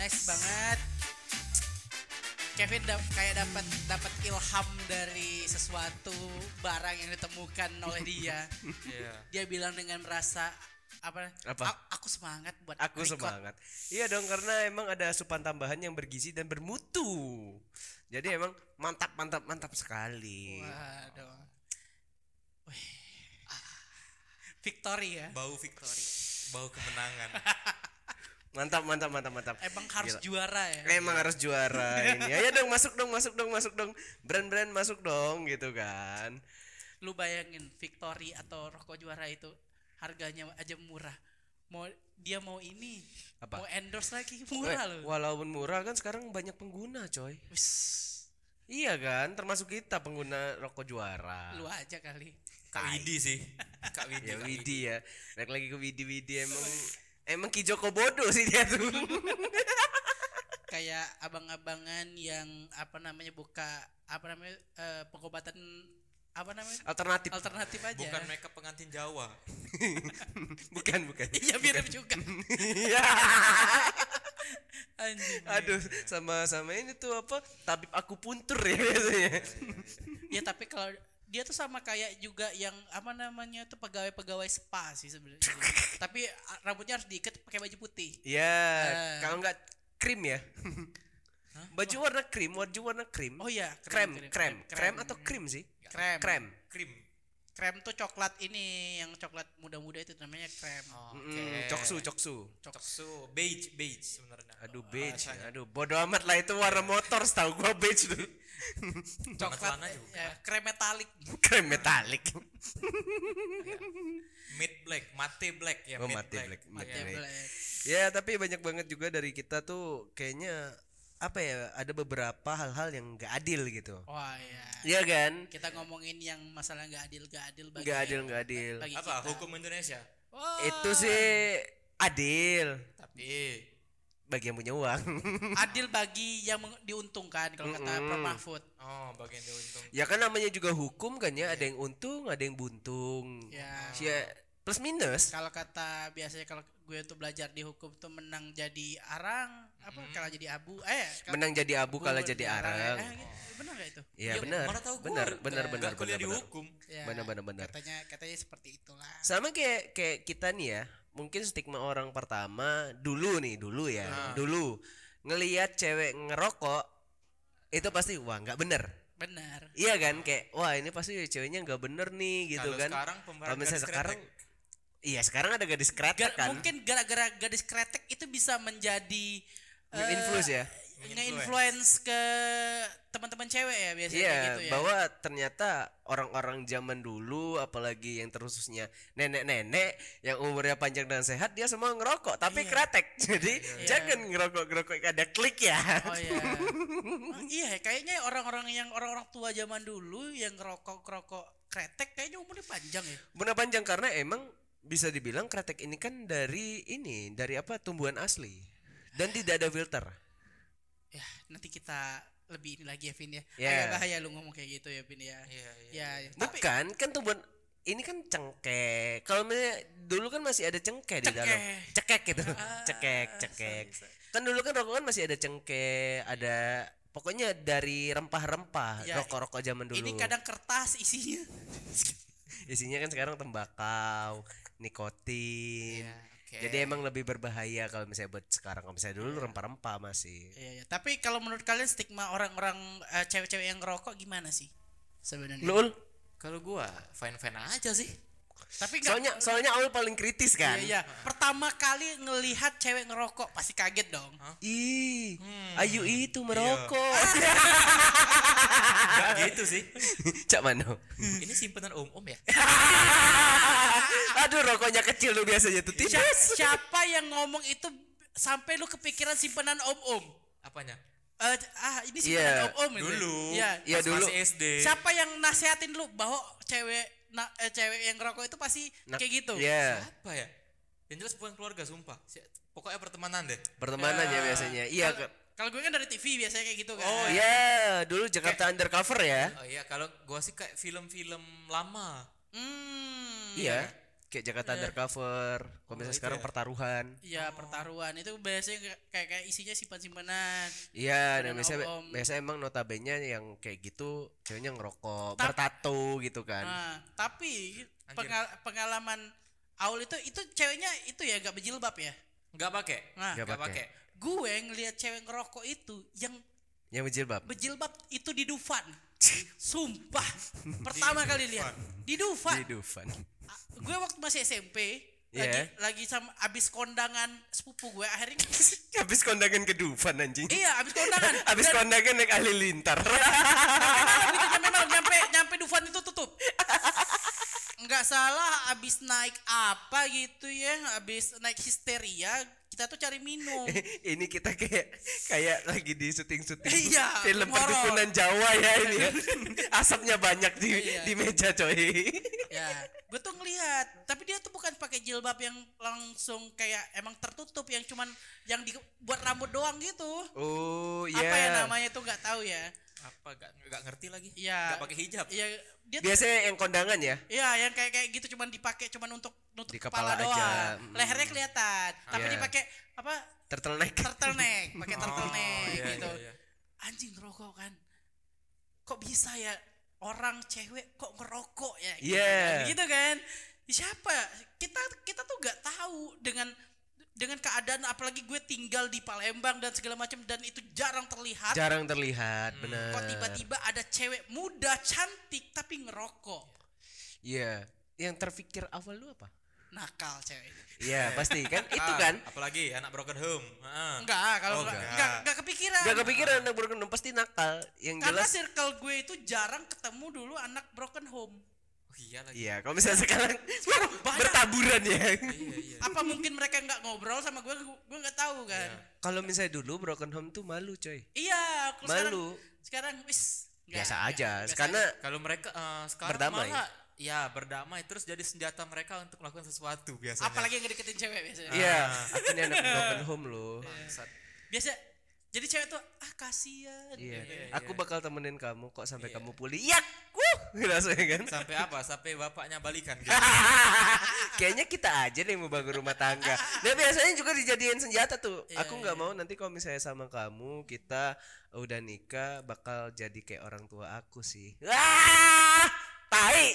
nice banget. Kevin kayak dapat ilham dari sesuatu barang yang ditemukan oleh dia. Iya. Dia bilang dengan rasa apa? Aku semangat buat Aku record. semangat. Iya dong, karena emang ada asupan tambahan yang bergizi dan bermutu. Jadi emang mantap sekali. Waduh. Wih. Victory ya. Bau victory. Bau kemenangan. Mantap. Emang harus Gila. juara ya. Emang harus juara ini. Ayo dong, masuk dong. Brand-brand masuk dong gitu kan. Lu bayangin Victory atau rokok juara itu harganya aja murah. Mau ini Apa? mau endorse lagi murah loh. Walaupun murah kan sekarang banyak pengguna, coy. Wis, Iya kan, termasuk kita pengguna rokok juara. lu aja kali. Kak Widi sih. Kak Widi. Ya Kak Widi ya. Balik lagi ke Widi emang Ki Joko bodoh sih dia tuh. Kayak abang-abangan yang buka pengobatan Alternatif. alternatif aja. Bukan makeup pengantin Jawa. bukan. Iya mirip juga. Iya. Anjing. Aduh, sama ini tuh apa? Tabib akupuntur ya biasanya. Ya tapi kalau dia tuh sama kayak juga yang tuh pegawai spa sih sebenarnya. Tapi rambutnya harus diikat pakai baju putih. Iya, kalau enggak krim ya. Baju warna krim. Oh iya, Krem atau krim sih? Krem. Krim. Krem tuh coklat ini, yang coklat muda-muda itu namanya krem. Coksu. Coksu. Beige sebenarnya. Aduh beige. Rasanya. Aduh bodo amat lah, itu warna motor setahu gua beige tuh. Coklat celana juga. krem metalik. Krem metalik. Mate black ya. Oh, Matte mate black. Mate Black. black. Ya, tapi banyak banget juga dari kita tuh kayaknya apa ya, ada beberapa hal-hal yang nggak adil gitu. Wah ya. Iya kan? Kita ngomongin yang masalah nggak adil bagi Nggak adil. bagi Apa? kita. Hukum Indonesia. Wah, Itu sih adil Tapi bagi yang punya uang. adil bagi yang diuntungkan kalau kata Prof Mahfud. bagian diuntung. Ya kan namanya juga hukum kan ya, ada yang untung, ada yang buntung. Ya. Ya plus minus. Kalau kata biasanya kalau gue tuh belajar di hukum tuh menang jadi arang, kalah jadi abu. Menang jadi abu, kalah jadi arang. Gitu. Benar gak itu? Iya Ya, benar. mana tahu gua. Benar. Nggak kuliah di hukum. Ya, Benar. Katanya seperti itulah. Sama kayak kita nih ya. Mungkin stigma orang pertama dulu ya. Dulu ngelihat cewek ngerokok itu pasti wah nggak bener. Benar. Iya kan, kayak wah ini pasti ceweknya nggak bener nih gitu Kalau kan. sekarang Kalau misalnya sekarang iya sekarang ada gadis Ga- kretek kan. Mungkin gara-gara gadis kretek itu bisa menjadi Influence ya. nge-influence ke teman-teman cewek ya biasanya Iya, gitu ya. bahwa ternyata orang-orang zaman dulu, apalagi yang terkhususnya nenek-nenek yang umurnya panjang dan sehat, dia semua ngerokok tapi kretek. Jadi jangan ngerokok ada klik ya. Oh iya. Iya, kayaknya orang-orang tua zaman dulu yang ngerokok kretek kayaknya umurnya panjang ya. Benar panjang karena emang bisa dibilang kretek ini kan dari apa, tumbuhan asli dan tidak ada filter. Ya, nanti kita lebih ini lagi ya Vin ya. Ya. Agak bahaya lu ngomong kayak gitu ya Vin ya. Iya. Ya, tapi Bukan kan tumbuhan ini kan cengkeh. Kalau misalnya dulu kan masih ada cengkeh di dalam. Cekek gitu. Cekek. Kan dulu kan rokok kan masih ada cengkeh, ada pokoknya dari rempah-rempah Ya, rokok-rokok zaman dulu. ini kadang kertas isinya. Isinya kan sekarang tembakau, nikotin. Ya, oke. Jadi emang lebih berbahaya kalau misalnya buat sekarang. Kalau misalnya dulu rempah-rempah masih. Iya. Tapi kalau menurut kalian stigma orang-orang cewek-cewek yang ngerokok gimana sih sebenarnya? Lul. Kalau gua fine aja sih. Tapi enggak. Soalnya awal paling kritis kan. Iya. Pertama kali ngelihat cewek ngerokok pasti kaget dong. Ih, Ayu itu merokok. Enggak gitu sih. Cak Mano. Ini simpenan om ya. Aduh, rokoknya kecil tuh biasanya tuh tipis. Siapa yang ngomong itu sampai lu kepikiran simpenan om-om? Apanya? Ini simpenan Iya, om-om itu. Dulu. Iya. Iya, Pas dulu. masih SD. Siapa yang nasehatin lu bahwa cewek yang ngerokok itu pasti kayak gitu? Iya, Apa ya? Yang jelas bukan keluarga, sumpah. Pokoknya pertemanan deh. pertemanan ya biasanya. Iya, Kalau gue kan dari TV biasanya kayak gitu kan. Oh, iya, dulu Jakarta Undercover ya. Oh iya, kalau gua sih kayak film-film lama. Hmm. Iya. kayak Jakarta Undercover. Kalau misalnya itu sekarang ya. pertaruhan. Iya, pertaruhan itu biasanya kayak isinya simpan-simpanan. Iya, dan Dan om-om. biasa emang notabene yang kayak gitu ceweknya ngerokok, Tap- bertato gitu kan. Nah, tapi Anjir. pengalaman Aul itu ceweknya itu ya gak berjilbab ya. Nggak pakai. Nah, Nggak Nggak pakai. pakai. gue ngelihat cewek ngerokok itu yang Yang berjilbab. berjilbab itu di Dufan. Sumpah. Pertama kali lihat di Dufan. Di Dufan. Gue waktu masih SMP Iya. lagi sama abis kondangan sepupu gue akhirnya Habis kondangan ke Dufan anjing. iya abis kondangan Habis kondangan naik halilintar. nyampe Dufan itu tutup. Nggak salah abis naik apa gitu ya, abis naik histeria kita tuh cari minum. Ini kita kayak lagi di syuting-syuting Iya, film horor. perdukunan Jawa ya ini ya. Asapnya banyak Iya. di meja coy. Ya, gue tuh ngelihat, tapi dia tuh bukan pakai jilbab yang langsung kayak emang tertutup, yang cuman yang dibuat rambut doang gitu. Oh iya. Apa ya namanya tuh nggak tahu ya. Apa nggak ngerti lagi? Iya. Nggak pakai hijab. Iya, dia tuh, Biasanya yang kondangan ya. iya yang kayak gitu cuman dipakai cuman untuk nutup Di kepala, kepala doang. aja. Lehernya kelihatan, tapi Iya. dipakai apa? Turtleneck. Turtleneck, pakai turtleneck iya, gitu. iya. Anjing ngerokok kan. Kok bisa ya orang cewek kok ngerokok ya? Iya. Gitu kan. Siapa? Kita tuh nggak tahu dengan keadaan, apalagi gue tinggal di Palembang dan segala macam, dan itu jarang terlihat. Jarang terlihat, benar. Kok tiba-tiba ada cewek muda cantik tapi ngerokok? Iya. Yang terpikir awal lu apa? Nakal cewek. Iya, pasti kan itu Ah, kan. apalagi anak broken home. Heeh. Enggak, kalau Oh, enggak kepikiran. Gak kepikiran anak broken home pasti nakal. Yang Karena jelas circle gue itu jarang ketemu dulu anak broken home. Oh, iya lagi. iya, kalau misalnya sekarang banyak. bertaburan ya. Iya. Apa mungkin mereka nggak ngobrol sama gue nggak tahu kan. Kalau misalnya dulu broken home tuh malu, coy. Iya, kalau Malu. sekarang wis nggak, Biasa nggak, aja. biasa Karena Kalau mereka sekarang Berdamai. malah ya berdamai terus jadi senjata mereka untuk melakukan sesuatu biasanya. apalagi yang ngedeketin cewek biasanya. iya, aku ini anak broken home loh. Bangsat. Biasa jadi cewek tuh kasihan. Iya. Iya, Aku iya. bakal temenin kamu kok sampai Iya. kamu pulih. Yak. Langsung kan. Sampai apa? Sampai bapaknya balikan gitu. Kayaknya kita aja nih mau bangun rumah tangga. Dan biasanya juga dijadiin senjata tuh. Iya, Aku nggak mau nanti kalau misalnya sama kamu kita udah nikah bakal jadi kayak orang tua aku sih. Wah, tai.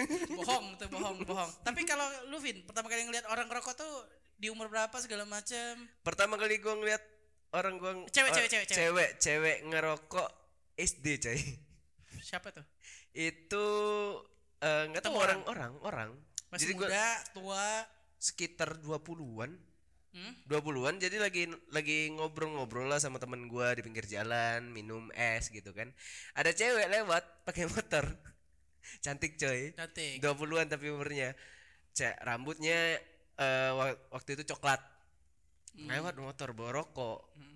bohong. Tapi kalau lu Vin, pertama kali ngeliat orang ngerokok tuh di umur berapa segala macam? Pertama kali gua ngeliat orang cewek ngerokok SD, coy. Siapa tuh? Itu nggak tahu Ketemu orang. Masih Jadi gua muda, tua. sekitar 20-an. Hmm? 20-an jadi lagi ngobrol-ngobrol lah sama temen gua di pinggir jalan, minum es gitu kan. Ada cewek lewat pakai motor. Cantik coy. Cantik. 20-an tapi umurnya. Rambutnya waktu itu coklat. Lewat motor bawa rokok.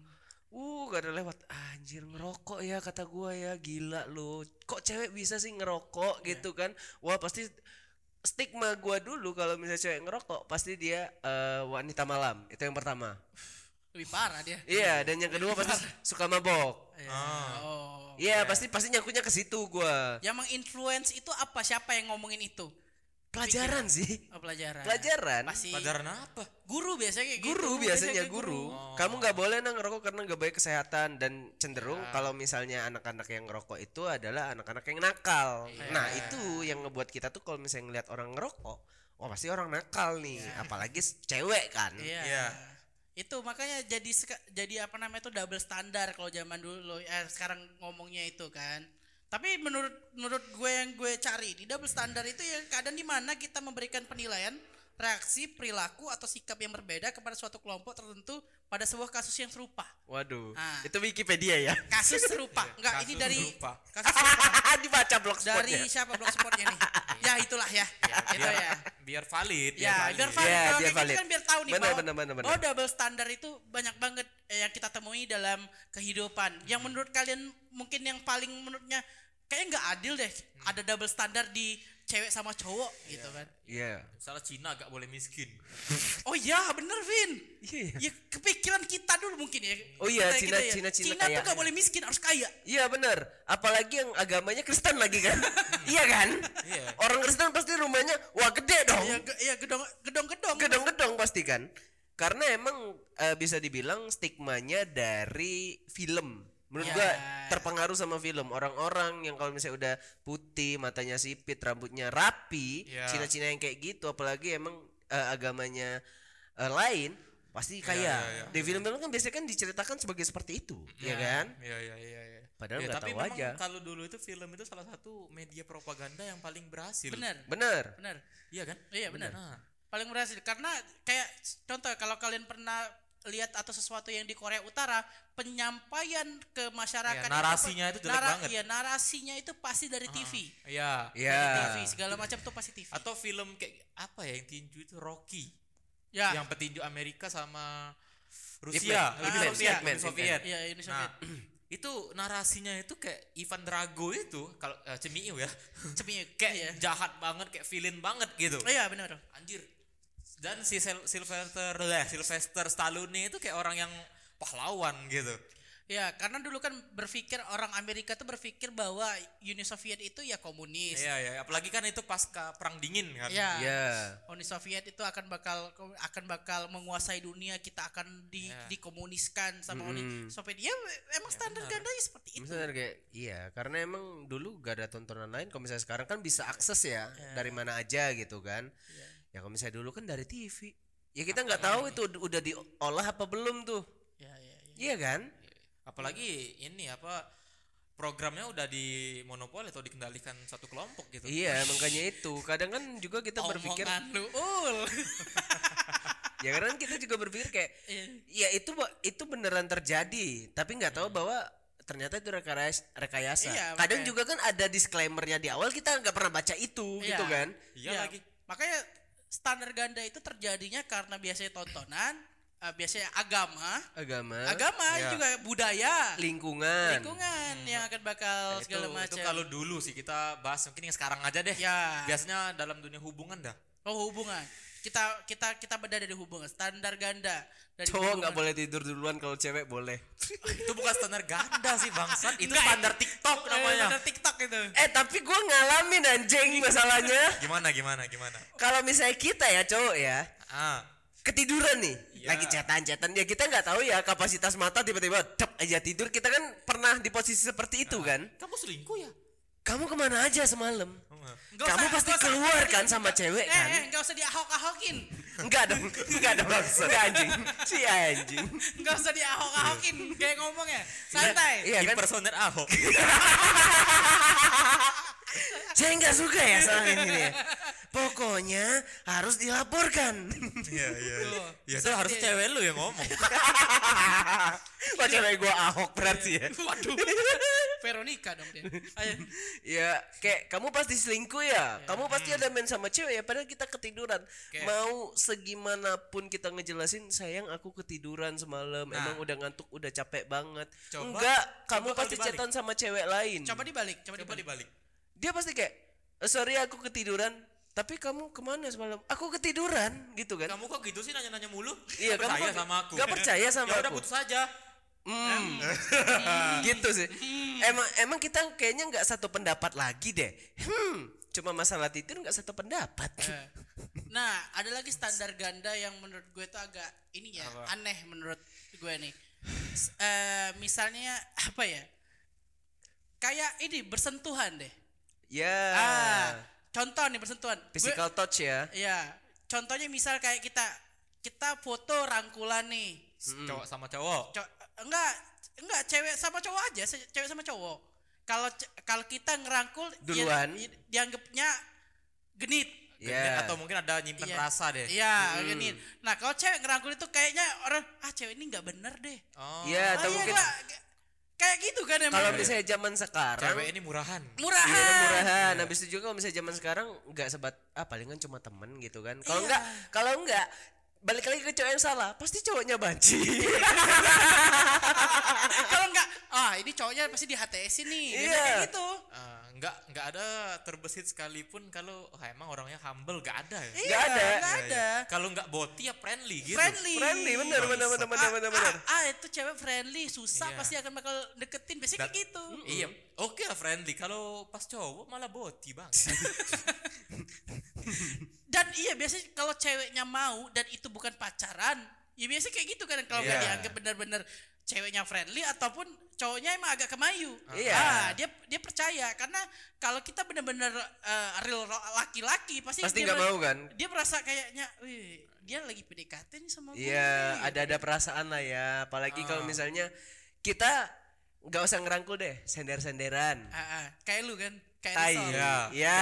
Gak ada lewat. Anjir ngerokok ya kata gua ya, gila lu. Kok cewek bisa sih ngerokok gitu kan? Wah, pasti stigma gua dulu kalau misalnya cewek ngerokok pasti dia wanita malam. Itu yang pertama. Lebih parah dia. Iya, dan yang kedua pasti suka mabok. Iya. Oh. Iya, pasti nyangkutnya ke situ gua. Yang menginfluence itu apa? Siapa yang ngomongin itu? Pelajaran sih. Oh, pelajaran. Pelajaran. Pasti Pelajaran apa? guru biasanya kayak gitu. Guru biasanya guru. Oh. Kamu nggak boleh ngerokok karena nggak baik kesehatan, dan cenderung kalau misalnya anak-anak yang ngerokok itu adalah anak-anak yang nakal. Nah, itu yang ngebuat kita tuh kalau misalnya ngeliat orang ngerokok, wah pasti orang nakal nih, apalagi cewek kan. Iya. Iya. Itu makanya jadi apa namanya itu double standar kalau zaman dulu. Sekarang ngomongnya itu kan. Tapi menurut gue yang gue cari di double standar itu ya keadaan di mana kita memberikan penilaian, reaksi, perilaku atau sikap yang berbeda kepada suatu kelompok tertentu pada sebuah kasus yang serupa. Waduh, Ah. itu Wikipedia ya. Kasus serupa. Enggak, ini Kasus dari serupa. kasus serupa. Dibaca Dari blogspotnya. siapa blogspotnya nih? Ya itulah ya. Itu biar, ya. biar valid. Ya, biar valid. Ya, Kalau biar kayak gitu valid. kan biar tahu nih Benar, bahwa, benar. bahwa double standar itu banyak banget yang kita temui dalam kehidupan. Yang menurut kalian mungkin yang paling menurutnya kayaknya nggak adil deh. Ada double standar di cewek sama cowok gitu kan. Iya. Misalnya Cina gak boleh miskin. Oh iya bener Vin. Iya. Ya kepikiran kita dulu mungkin ya. Oh iya, Kita Cina Cina kaya. tuh gak boleh miskin, harus kaya. Iya benar. Apalagi yang agamanya Kristen lagi kan. Iya kan? Iya. Orang Kristen pasti rumahnya wah gede dong. Ya gedong pasti kan. Karena emang bisa dibilang stigmanya dari film. Menurut Ya. gua terpengaruh sama film. Orang-orang yang kalau misalnya udah putih, matanya sipit, rambutnya rapi, Ya. Cina-Cina yang kayak gitu, apalagi emang agamanya lain, pasti kaya. ya. Di film-film kan biasanya kan diceritakan sebagai seperti itu, ya kan? Iya. Padahal Ya, nggak tapi tahu memang aja. kalau dulu itu film itu salah satu media propaganda yang paling berhasil. Bener, Bener. bener. Iya kan? Iya bener. Nah, Paling berhasil karena kayak contoh kalau kalian pernah lihat atau sesuatu yang di Korea Utara, penyampaian ke masyarakat Ya, narasinya itu jelek banget. Iya, narasinya itu pasti dari TV. iya. Iya. Dari TV segala macam tuh pasti TV. Atau film kayak apa ya yang tinju itu Rocky. Ya. Yang petinju Amerika sama Man. Rusia, Ip Man, Soviet, Ip Man, Uni Soviet. Iya, Uni Nah, Soviet. itu narasinya itu kayak Ivan Drago itu kalau Cemiu ya. Cemiu. Kayak Iya. jahat banget, kayak villain banget gitu. Oh, iya benar. Anjir. Dan si Sylvester Stallone itu kayak orang yang pahlawan gitu. Ya, karena dulu kan berpikir orang Amerika tuh berpikir bahwa Uni Soviet itu ya komunis. Iya, apalagi kan itu pasca perang dingin kan. Ya. Iya. Uni Soviet itu akan bakal menguasai dunia, kita akan dikomuniskan sama Uni Soviet. Ya emang standar gandanya seperti itu. Misalnya kayak iya, karena emang dulu gak ada tontonan lain. Kalau misalnya sekarang kan bisa akses ya dari mana aja gitu kan. Ya kalau misalnya dulu kan dari TV. Ya kita nggak tahu itu udah diolah apa belum tuh. Ya. Iya kan? Apalagi ini apa programnya udah dimonopoli atau dikendalikan satu kelompok gitu. Iya, makanya itu. Kadang kan juga kita berpikir Omongan lu, ya karena kita juga berpikir kayak ya itu beneran terjadi, tapi nggak tahu bahwa ternyata itu rekayasa. Iya, Kadang makanya. juga kan ada disclaimernya di awal, kita nggak pernah baca itu Iya. gitu kan. Iya Ya, lagi. makanya standar ganda itu terjadinya karena biasanya tontonan, biasanya agama Ya. juga budaya, Lingkungan. yang akan bakal Itu segala macam. kalau dulu sih kita bahas, mungkin yang sekarang aja deh. Ya. Biasanya dalam dunia hubungan dah. Oh, hubungan. Kita beda dari hubungan. Standar ganda dari Cowok hubungan. nggak boleh tidur duluan, kalau cewek boleh. Itu bukan standar ganda sih bangsat, itu Enggak, standar TikTok namanya. Standar TikTok itu. Tapi gue ngalamin anjing masalahnya. Gimana? Kalau misalnya kita ya cowok ya ketiduran nih, Iya. lagi cetan ya kita nggak tahu ya kapasitas mata tiba-tiba cep aja tidur. Kita kan pernah di posisi seperti itu kan. Kamu selingkuh ya? Kamu kemana aja semalam? Nggak Kamu usah- pasti nggak usah- keluar kan sama cewek kan? Nggak usah diahok-ahokin. Enggak dong maksud anjing. Si anjing. Nggak usah diahok-ahokin kayak ngomongnya. Santai. Iya kan? Impersoner Ahok. Saya nggak suka ya soal ini ya. Pokoknya harus dilaporkan. Iya. Tuh. Ya itu harus cewek lu yang ngomong. Wah, cewek gua Ahok berarti ya. Waduh. Veronica dong dia. Ayo. Ya kayak kamu pasti selingkuh ya. Kamu pasti ada main sama cewek ya. Padahal kita ketiduran. Mau segimanapun kita ngejelasin, sayang aku ketiduran semalam. Emang udah ngantuk, udah capek banget. Coba- Enggak, kamu coba pasti kalau dibalik. chatan sama cewek lain. Coba dibalik. Coba dibalik. Dia pasti kayak sorry aku ketiduran. Tapi kamu kemana semalam? Aku ketiduran gitu kan. Kamu kok gitu sih nanya-nanya mulu? Iya, Nggak kamu percaya kok sama aku. nggak percaya sama Ya udah aku. putus aja. Gitu sih. Emang kita kayaknya nggak satu pendapat lagi deh. Cuma masalah tidur nggak satu pendapat. Nah, ada lagi standar ganda yang menurut gue itu agak ini ya, aneh menurut gue nih. Misalnya apa ya? Kayak ini bersentuhan deh. Ya. Contoh nih bersentuhan. Physical touch ya. Iya. Contohnya misal kayak kita foto rangkulan nih. Cowok sama cowok. Enggak cewek sama cowok aja, cewek sama cowok. Kalau kita ngerangkul Duluan. dianggapnya genit. Ya. Atau mungkin ada nyimpen Iya. rasa deh. Iya, genit. Nah, kalau cewek ngerangkul itu kayaknya orang cewek ini nggak bener deh. Oh. Ya, atau Iya, mungkin kayak gitu kan emang. kalau misalnya zaman sekarang Cewek ini murahan. murahan. iya, murahan. Habis itu juga kalau misalnya zaman sekarang nggak palingan cuma temen gitu kan. Kalau enggak balik lagi ke cowok yang salah, pasti cowoknya banci. Kalau enggak, ini cowoknya pasti di HTS nih. Biasanya Iya. kayak gitu. Nggak ada terbesit sekalipun kalau emang orangnya humble, nggak ada ya. Nggak ada. Nggak ada. Kalau nggak boti ya friendly gitu. Friendly. Bener. Itu cewek friendly, susah Iya. pasti akan bakal deketin. Biasanya kayak gitu. Iya, oke lah friendly. Kalau pas cowok malah boti bang. Dan iya biasanya kalau ceweknya mau dan itu bukan pacaran, ya biasanya kayak gitu kan kalau nggak Iya. dianggap benar-benar ceweknya friendly ataupun cowoknya emang agak kemayu. Iya. Dia percaya karena kalau kita benar-benar real laki-laki pasti Pasti dia nggak mau kan? Dia merasa kayaknya, wih, dia lagi PDKT nih sama gue. Iya, nih." ada perasaan lah ya. Apalagi kalau misalnya kita nggak usah ngerangkul deh, sender-senderan. Kayak lu kan, kayak Tai. Rizal. Iya. Ya,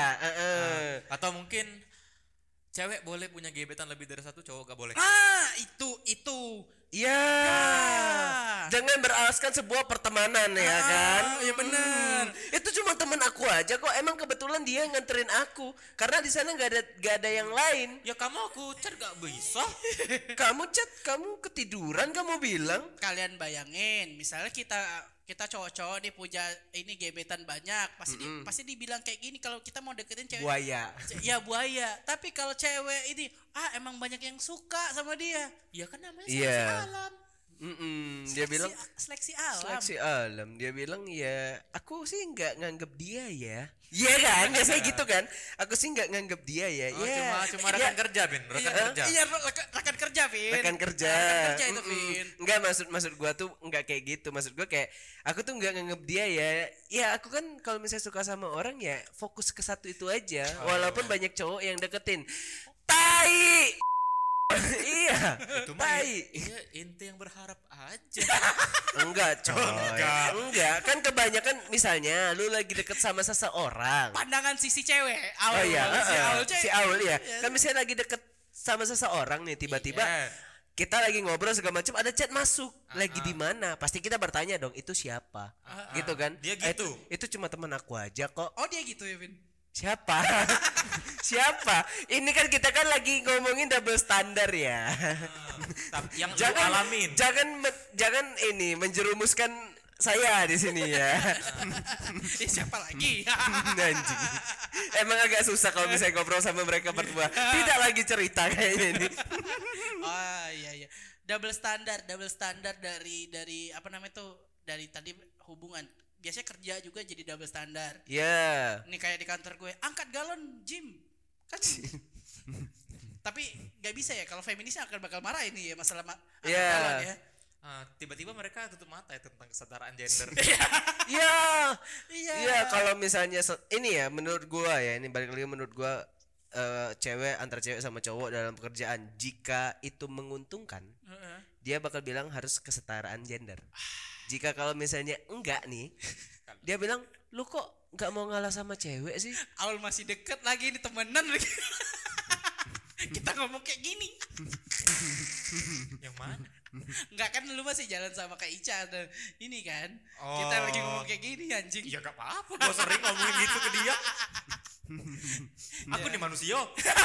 Atau mungkin cewek boleh punya gebetan lebih dari satu, cowok gak boleh. Itu. Iya. Jangan beralaskan sebuah pertemanan ya kan? Iya benar. Itu cuma teman aku aja kok. Emang kebetulan dia nganterin aku. Karena di sana nggak ada yang lain. Ya kamu aku chat gak bisa. Kamu chat, kamu ketiduran kamu bilang. Kalian bayangin, misalnya kita cowok-cowok nih punya ini gebetan banyak, pasti dibilang kayak gini kalau kita mau deketin cewek. Buaya. Ya buaya. Tapi kalau cewek ini emang banyak yang suka sama dia. Ya kan namanya seleksi Iya. alam. Dia bilang Seleksi alam. seleksi alam. Dia bilang ya aku sih nggak nganggep dia ya. Iya kan? Biasanya gitu kan. Aku sih nggak nganggep dia ya. Oh, Ya. cuma rekan kerja, Bin. Rekan kerja. Iya, rekan kerja, Vin. Rekan kerja. Rekan kerja itu, Vin. Enggak, maksud gua tuh enggak kayak gitu. Maksud gua kayak aku tuh enggak nganggep dia ya. Ya aku kan kalau misalnya suka sama orang ya fokus ke satu itu aja. Walaupun banyak cowok yang deketin. Tai. Iya. Itu mah Tai. iya ente yang berharap aja. Enggak, coy. Enggak. Kan kebanyakan misalnya lu lagi deket sama seseorang. Pandangan sisi cewek. Oh iya, Si si Aul. Aul ya. Kan misalnya lagi deket sama seseorang nih tiba-tiba Iya. kita lagi ngobrol segala macam ada chat masuk. Lagi di mana? Pasti kita bertanya dong, itu siapa? Gitu kan? Dia gitu. Itu cuma teman aku aja kok. Oh, dia gitu ya, Vin. Siapa? Siapa? Ini kan kita kan lagi ngomongin double standar ya. Tapi yang lu Jangan alamin. jangan ini menjerumuskan saya di sini ya. Siapa lagi? Anjing. Emang agak susah kalau misalnya ngobrol sama mereka berdua. Tidak lagi cerita kayaknya ini. Iya. Double standar dari apa namanya tuh, dari tadi hubungan. Biasanya kerja juga jadi double standar. Ya. Ini kayak di kantor gue, angkat galon gym. Kan tapi nggak bisa ya, kalau feminisnya akan bakal marah ini ya masalah angkat Iya. galon ya. Tiba-tiba mereka tutup mata ya tentang kesetaraan gender. Iya. Iya. Iya, kalau misalnya ini ya menurut gua ya, ini balik lagi menurut gua antara cewek sama cowok dalam pekerjaan jika itu menguntungkan, dia bakal bilang harus kesetaraan gender. Jika kalau misalnya enggak nih, dia bilang lu kok nggak mau ngalah sama cewek sih? Aul masih deket lagi, ini temenan lagi. Kita ngomong kayak gini. Yang mana? Enggak kan, lu masih jalan sama Kak Ica dan ini kan. Oh. Kita lagi ngomong kayak gini anjing. Ya gak apa-apa, gua sering ngomongin gitu ke dia. Aku nih manusia.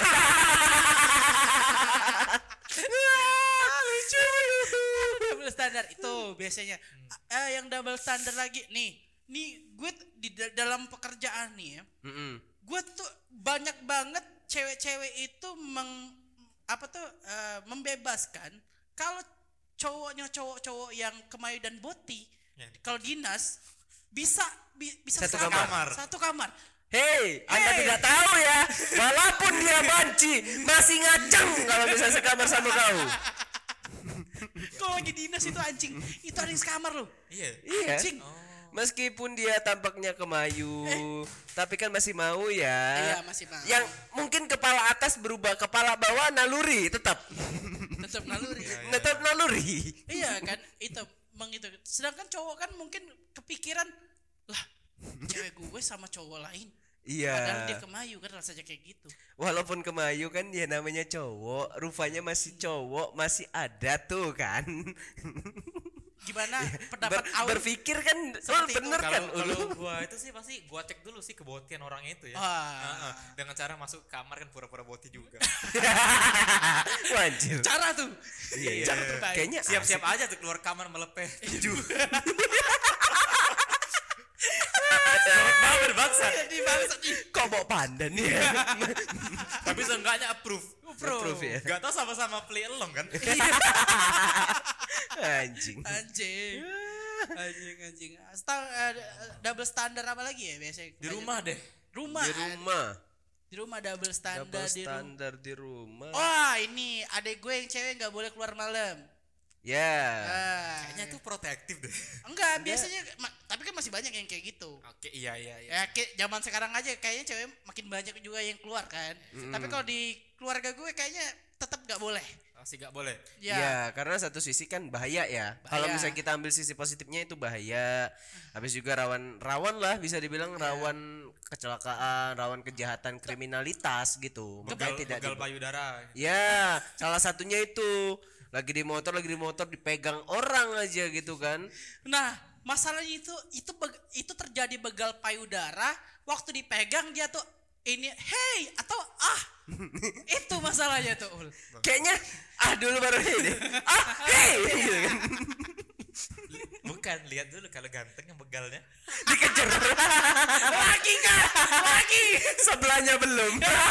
Double standar itu biasanya. Yang double standar lagi nih gue di dalam pekerjaan nih ya. Gue tuh banyak banget cewek-cewek itu membebaskan kalau cowok-cowok yang kemayu dan boti, kalau dinas bisa Satu satu kamar. Hei, Anda tidak tahu ya, walaupun dia banci masih ngaceng kalau bisa sekamar sama kau. Kalau lagi dinas itu anjing, itu ada yang sekamar loh. Iya. Iya. Anjing. Meskipun dia tampaknya kemayu, tapi kan masih mau ya. Iya, masih mau. Yang mungkin kepala atas berubah kepala bawah naluri tetap. Tetap naluri. Tetap naluri. Iya kan, itu itu. Sedangkan cowok kan mungkin kepikiran, lah cewek gue sama cowok lain. Padahal dia Iya. kemayu kan, rasanya kayak gitu. Walaupun kemayu kan dia namanya cowok, rupanya masih cowok, masih ada tuh kan. Gimana pendapat Aul? Berpikir kan, Seperti itu. bener kan Kalau Ulu? gua itu sih pasti gua cek dulu sih kebotian orang itu ya. Dengan cara masuk kamar kan pura-pura boti juga. Wajib. Cara tuh. Iya, Cara terbaik. Kayaknya Siap-siap aja tuh keluar kamar melepeh tinju. Banget bangsa. Jadi bangsat nih. kok bawa pandan ya. Tapi seenggaknya approve. Approve ya. Gak tau sama-sama play along kan? Anjing. Anjing. Double standar apa lagi ya biasanya? Di rumah deh. Rumah. Di rumah. Di rumah double standar Double di rumah. standar di rumah. Wah, ini adek gue yang cewek nggak boleh keluar malam. Ya. Ah, Kayaknya itu protektif deh. enggak, biasanya tapi kan masih banyak yang kayak gitu. Oke, iya. Ya kayak zaman sekarang aja kayaknya cewek makin banyak juga yang keluar kan. Tapi kalau di keluarga gue kayaknya tetap nggak boleh. Masih nggak boleh. Ya, karena satu sisi kan bahaya ya. Kalau misalnya kita ambil sisi positifnya itu bahaya. Habis juga rawan lah bisa dibilang rawan kecelakaan, rawan kejahatan, kriminalitas gitu. Makanya tidak Begal payudara. Ya, salah satunya itu lagi di motor dipegang orang aja gitu kan. Nah, masalahnya itu terjadi begal payudara waktu dipegang dia tuh ini hey atau itu masalahnya tuh Ul. Kayaknya dulu baru ini. Hey gitu kan. Bukan, lihat dulu kalau ganteng yang begalnya. Dikejar. lagi Sebelahnya belum.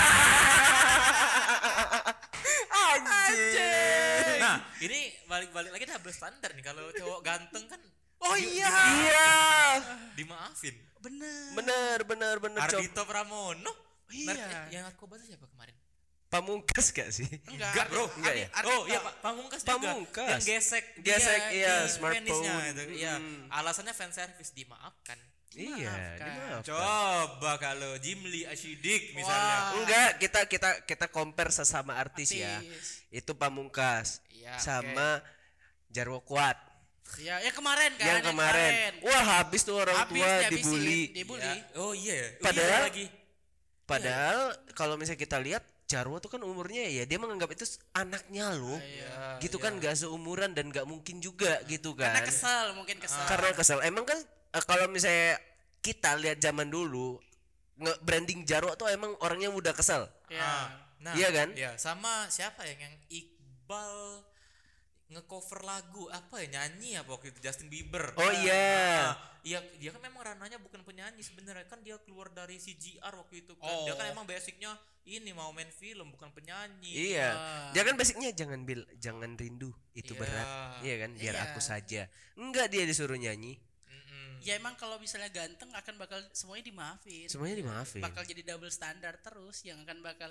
Anjir. Nah, ini balik lagi double standar nih. Kalau cowok ganteng kan oh iya Iya. dimaafin. bener Benar. Ardhito Pramono. Iya. Yang narkoba itu siapa kemarin? Pamungkas gak sih? enggak bro. Enggak ya? Oh iya Pak, Pamungkas juga. Pamungkas. Yang gesek Iya, di smartphone. penisnya itu. Iya, alasannya fan service dimaafkan. Iya, Maafkan. dimaafkan. Coba kalau Jimli Ashidik misalnya. Wah. Enggak, kita compare sesama artis ya. Artis. Itu Pamungkas Iya, sama Jarwo Kuat. ya yang kemarin kan Yang kemarin. Wah, habis tuh orang habis tua dihabisin, dibully. Ya. Oh iya. Padahal- lagi. Padahal kalau misalnya kita lihat Jarwo tuh kan umurnya ya dia menganggap itu anaknya loh. Iya. Gitu kan gak seumuran dan gak mungkin juga gitu karena kan. mungkin kesel Karena kesel. Emang kan kalau misalnya kita lihat zaman dulu branding Jarwo tuh emang orangnya mudah kesel. ya Nah, Iya kan? Iya, sama siapa yang Iqbal ngecover lagu apa ya, nyanyi apa waktu itu Justin Bieber. Oh iya. Iya, dia kan memang ranahnya bukan penyanyi sebenarnya, kan dia keluar dari CGR waktu itu kan. Oh. Dia kan emang basicnya ini mau main film bukan penyanyi. Iya. Dia kan basicnya jangan rindu itu Iya. berat. Iya kan? Biar Iya. aku saja. Enggak, dia disuruh nyanyi. Mm-mm. ya emang kalau misalnya ganteng akan bakal semuanya dimaafin Semuanya dimaafin. bakal jadi double standar terus yang akan bakal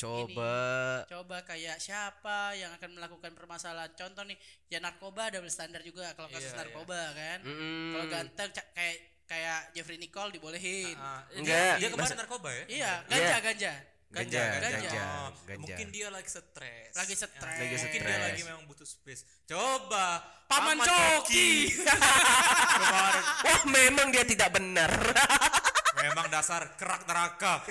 Coba kayak siapa yang akan melakukan permasalahan contoh nih ya narkoba double standar juga kalau kasus Iya, narkoba kan Mm-mm. kalau ganteng kayak Jeffrey Nicole dibolehin Enggak. Dia kemarin narkoba ya? iya Iya. ganja Ganja. Oh, Ganja. mungkin dia lagi stres. Lagi stres. Lagi Mungkin dia stres. lagi memang butuh space. Coba Paman Coki. Kemarin Wah, memang dia tidak benar. memang dasar kerak neraka.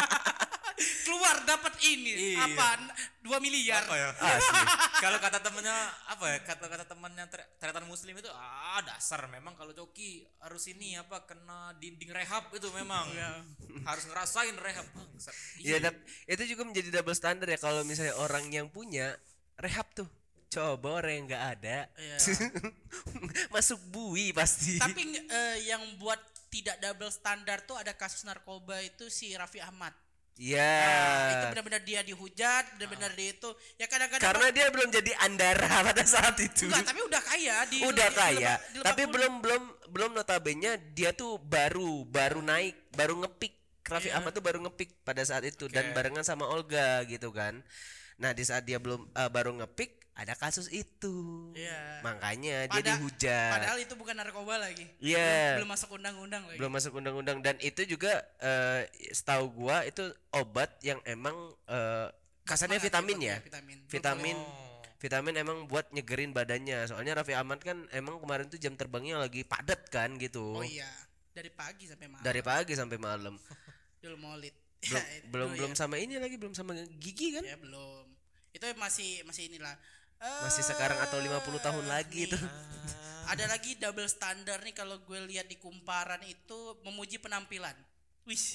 keluar dapat ini Iya. apa 2 miliar Apa ya? Asli. Kalau kata temennya apa ya? Kata temannya tretan muslim itu dasar memang kalau Coki harus ini apa kena dinding rehab itu memang. Harus ngerasain rehab. Bangsat. Iya, itu juga menjadi double standar ya kalau misalnya orang yang punya rehab tuh. Coba orang yang nggak ada. Iya. Masuk bui pasti. tapi yang buat tidak double standar tuh ada kasus narkoba itu si Raffi Ahmad. Iya. Itu benar-benar dia dihujat, benar-benar dia itu ya kadang-kadang Karena dia belum jadi andara pada saat itu. enggak, tapi udah kaya Udah kaya, di tapi Lebak Bulus. belum notabene dia tuh baru naik, baru ngepick. Raffi Ahmad tuh baru ngepick pada saat itu dan barengan sama Olga gitu kan. Nah, di saat dia baru ngepick ada kasus itu. Iya. Makanya dia dihujat. Padahal itu bukan narkoba lagi. Iya. Belum masuk undang-undang lagi. Belum masuk undang-undang dan itu juga setahu gua itu obat yang emang kasarnya vitamin ya. Vitamin. Vitamin emang buat nyegerin badannya. Soalnya Raffi Ahmad kan emang kemarin tuh jam terbangnya lagi padat kan gitu. Oh iya. Dari pagi sampai malam. Dari pagi sampai malam. Dul Maulid. Belum sama ini lagi, belum sama Gigi kan? Ya belum. Itu masih inilah. Masih sekarang atau 50 tahun lagi nih, tuh. Ada lagi double standar nih kalau gue lihat di kumparan itu memuji penampilan. Wish.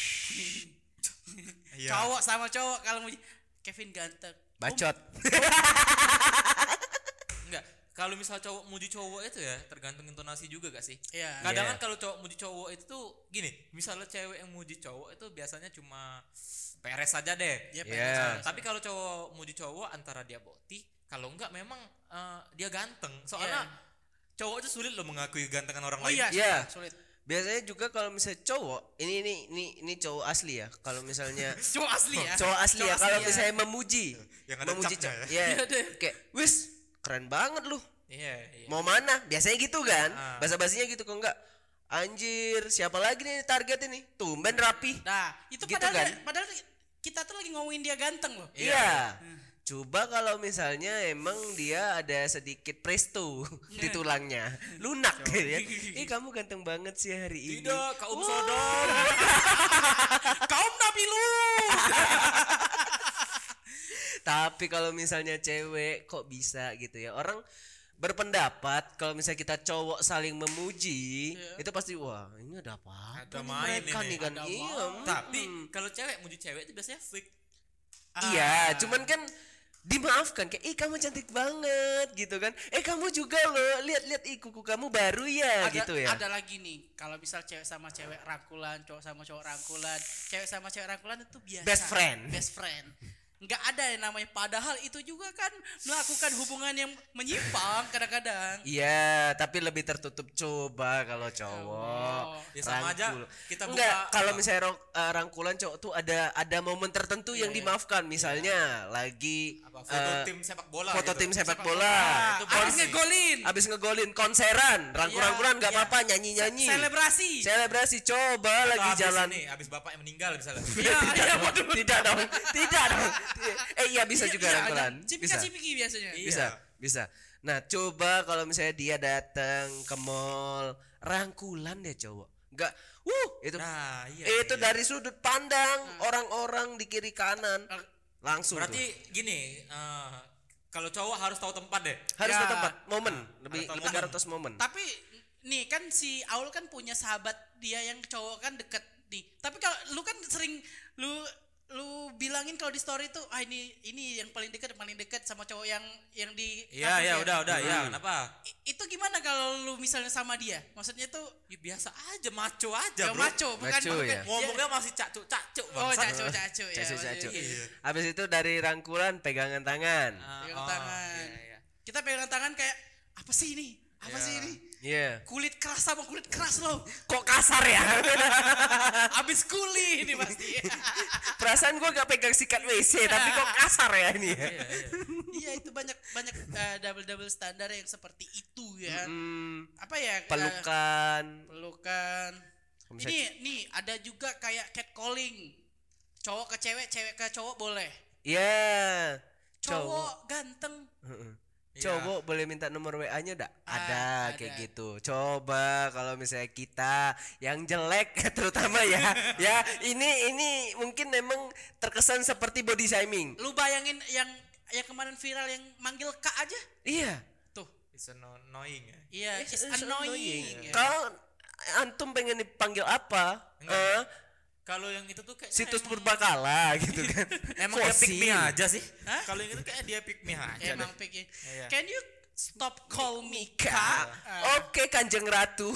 Iya. Cowok sama cowok kalau muji Kevin ganteng. Bacot. Enggak. Kalau misal cowok muji cowok itu ya tergantung intonasi juga gak sih? Iya. Kadang Iya. kan kalau cowok muji cowok itu tuh gini, misalnya cewek yang muji cowok itu biasanya cuma peres saja deh. Dia Iya. Tapi kalau cowok muji cowok antara dia boti, kalau enggak memang dia ganteng. Soalnya cowok itu sulit loh mengakui gantengan orang Oh lain. iya, Iya. sulit. biasanya juga kalau misalnya cowok, ini cowok asli ya. Kalau misalnya Cowok asli ya. cowok asli ya, kalau misalnya memuji, Yang ada memuji capnya cowok, Iya ya, deh. kayak, wis keren banget lu. Iya. Mau mana? Biasanya gitu kan. Ah. Basa-basinya gitu kok enggak. Anjir, siapa lagi nih target ini? Tumben rapi. Nah, itu Gitu padahal kan? padahal kita tuh lagi ngomongin dia ganteng loh. Iya. Coba kalau misalnya emang dia ada sedikit presto di tulangnya, lunak gitu ya. Kamu ganteng banget sih hari ini. Tidak, kaum Sodom. Kaum Nabi lu. Tapi kalau misalnya cewek kok bisa gitu ya. Orang berpendapat kalau misalnya kita cowok saling memuji, itu pasti wah, ini ada apa? Ada main mereka ini. nih kan. Ada Iya. Tapi kalau cewek muji cewek itu biasanya fake. Iya, cuman kan dimaafkan kayak kamu cantik banget gitu kan. Kamu juga loh, lihat-lihat kuku kamu baru ya gitu ya. Ada lagi nih, kalau misal cewek sama cewek rangkulan, cowok sama cowok rangkulan, cewek sama cewek rangkulan itu biasa. Best friend. Best friend. Nggak ada yang namanya, padahal itu juga kan melakukan hubungan yang menyimpang kadang-kadang. Iya, tapi lebih tertutup coba kalau cowok. Ya sama aja Rangkul. kita buka. Enggak, kalau misalnya rangkulan cowok tuh ada momen tertentu yang dimaafkan. Misalnya lagi Apa, foto tim sepak bola. foto gitu. tim sepak bola. itu Habis pasti. ngegolin. Habis ngegolin konseran, rangkul-rangkulan nggak Iya. apa-apa, nyanyi-nyanyi. Selebrasi. Selebrasi coba Atau lagi habis jalan. ini, habis bapak yang meninggal misalnya. Iya, waduh. Tidak dong, tidak dong. Iya bisa juga rangkulan. Bisa. Cipika-cipiki biasanya. Iya. Bisa. Nah, coba kalau misalnya dia datang ke mall, rangkulan deh cowok. Enggak, itu. Nah, iya. Itu dari sudut pandang orang-orang di kiri kanan. Langsung Berarti tuh. gini, kalau cowok harus tahu tempat deh. Harus Ya. ke tempat, momen, lebih Harus tahu lebih ke momen. atas momen. Tapi nih kan si Aul kan punya sahabat dia yang cowok kan deket nih. Tapi kalau lu kan sering lu bilangin kalau di story tuh ini yang paling dekat sama cowok yang di Iya, kampus ya ya. udah, ya. Kenapa? Itu gimana kalau lu misalnya sama dia? Maksudnya tuh Ya, biasa aja, maco aja, ya bro. maco, bukan Maco, ya? Ngomongnya masih cacuk-cacuk, Oh, bangsat. cacu ya. Cacu-cacu. Iya. Habis itu dari rangkulan pegangan tangan. Pegangan tangan. Iya. Kita pegangan tangan kayak apa sih ini? Apa sih ini? Iya. Kulit keras sama kulit keras loh. Kok kasar ya? Abis kuli ini pasti. Perasaan gua gak pegang sikat WC, tapi kok kasar ya ini ya? Iya, itu banyak double standar yang seperti itu ya. Hmm, Apa ya? pelukan. Pelukan. Bisa- Ini ada juga kayak catcalling. Cowok ke cewek ke cowok boleh. Iya. Cowok ganteng. Cowok boleh minta nomor WA-nya enggak? Ada kayak ada. gitu. Coba kalau misalnya kita yang jelek terutama ya. Ya, ini mungkin memang terkesan seperti body shaming. Lu bayangin yang kemarin viral yang manggil Kak aja. Iya. Tuh. It's annoying ya. Iya, it's It's annoying. Ya. Kalau antum pengen dipanggil apa? Enggak. Kalau yang itu tuh kayak Situs purbakala gitu kan. emang dia pick me Fosil. aja sih. Hah? Kalau yang itu kayak dia pick me aja. Emang deh. pikir. Iya. Can you stop call me Kak. Kak? Oke, Kanjeng Ratu.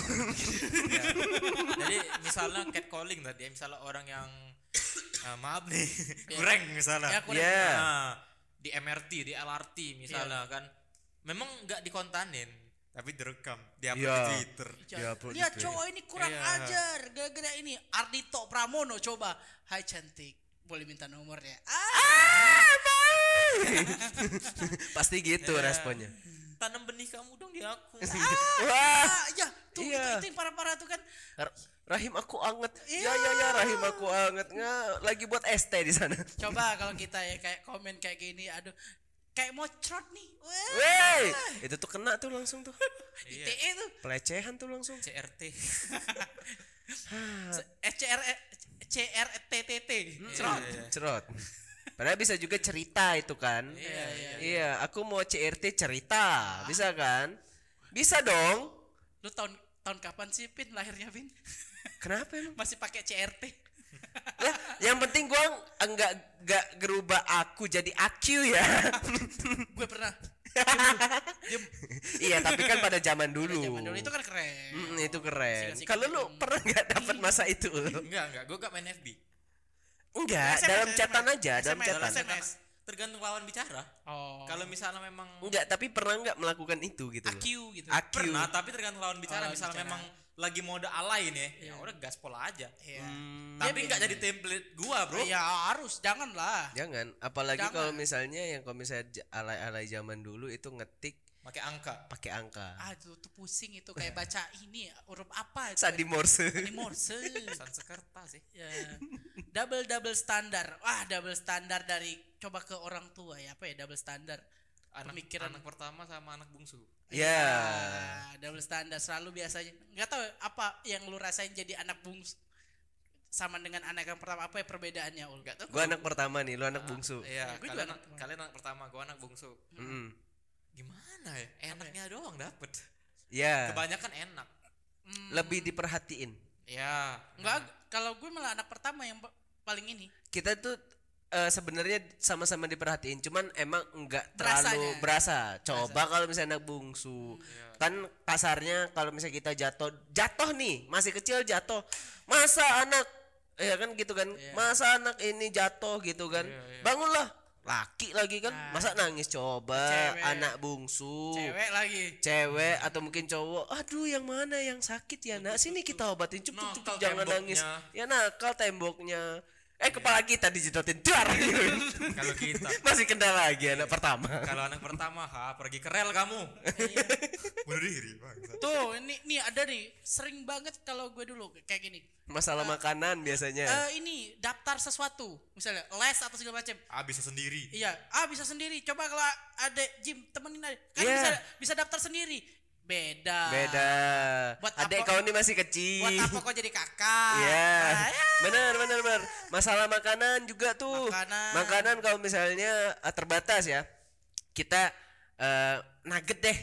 Jadi misalnya catcalling tadi, misalnya orang yang maaf nih, kurang misalnya. Ya, kurang. Iya. Nah, di MRT, di LRT misalnya kan, memang nggak dikontanin, tapi direkam, diupload Iya. di Twitter. Ya, upload Lihat gitu ya. cowok ini kurang Iya. ajar. Gara-gara ini Ardito Pramono coba. Hai cantik, boleh minta nomornya? Pasti gitu responnya. Tanam benih kamu dong di aku. Wah, Ya, tuh Iya. itu yang parah-parah tuh kan. rahim aku anget. Iya. Ya, rahim aku anget. Nggak, lagi buat ST di sana. Coba kalau kita ya kayak komen kayak gini, aduh, kayak mocrot nih. Wah, Wey, itu tuh kena tuh langsung tuh. ITE tuh. Pelecehan tuh langsung. CRT. CRTTT. Cerot. Cerot. Padahal bisa juga cerita itu kan. Iya, aku mau CRT cerita. Bisa kan? Bisa dong. Lu tahun kapan sih Pin lahirnya Pin? Kenapa emang? Masih pakai CRT? Lah, yang penting gua enggak gerubah aku jadi AQ ya. Gue pernah. Iya, tapi kan pada zaman dulu. Zaman dulu itu kan keren. Itu keren. Sikat-sikat Kalau lu gitu. pernah nggak dapat masa itu? Enggak, gue gak main FB. Enggak, SMS, dalam chatan aja, dalam SMS. chatan. SMS. Tergantung lawan bicara. Oh. Kalau misalnya memang Enggak, tapi pernah nggak melakukan itu gitu loh? AQ gitu. AQ. pernah, tapi tergantung lawan bicara. Lawan Misalnya bicara. memang lagi mode alay nih, ya udah gaspol aja. Iya. Tapi nggak jadi template gua, bro. Ya harus, janganlah. Jangan, apalagi Jangan. kalau misalnya alay-alay zaman dulu itu ngetik Pakai angka. pakai angka. Itu pusing itu kayak baca ini huruf apa itu. Sandi Morse. Ini Morse. Sansekerta sih. Ya. Double standar. Wah, double standar dari coba ke orang tua ya, apa ya double standar. Pemikiran Anak pertama sama anak bungsu. Ya. Double standar selalu biasanya. Enggak tahu apa yang lu rasain jadi anak bungsu sama dengan anak yang pertama, apa ya perbedaannya, Ul? Enggak tahu. Gua anak pertama nih, lu anak bungsu. Iya, Gua juga kalian anak pertama, gua anak bungsu. Gimana ya? Enaknya doang dapet. Ya. Kebanyakan enak. Lebih diperhatiin. Ya. Enggak, kalau gue malah anak pertama yang paling ini. Kita tuh sebenarnya sama-sama diperhatiin, cuman emang enggak Berasanya. terlalu berasa. Coba kalau misalnya anak bungsu, kan kasarnya kalau misalnya kita jatuh nih, masih kecil jatuh, masa anak, ya kan gitu kan, masa anak ini jatuh gitu kan, bangunlah, laki lagi kan, masa nangis, coba Cewek. anak bungsu, Cewek lagi. cewek atau mungkin cowok, aduh yang mana yang sakit ya nak, sini kita obatin, cukup Nakal jangan temboknya. nangis, ya nakal temboknya. Kepala kita dijedotin dar. Kalau kita Masih kena lagi anak pertama. kalau anak pertama, pergi ke rel kamu. Bunuh diri, Bang. Tuh, ini ada nih, sering banget kalau gue dulu kayak gini. Masalah makanan biasanya. Ini daftar sesuatu, misalnya les atau segala macam. Bisa sendiri. Iya, bisa sendiri. Coba kalau ada gym temenin aja. Kan Iya. bisa daftar sendiri. Beda. Beda. Buat Adek apa- kau ini masih kecil. Buat apa kok jadi kakak? Iya. Nah, ya. Benar. Masalah makanan juga tuh. Makanan. Kalau misalnya terbatas ya. Kita nugget deh.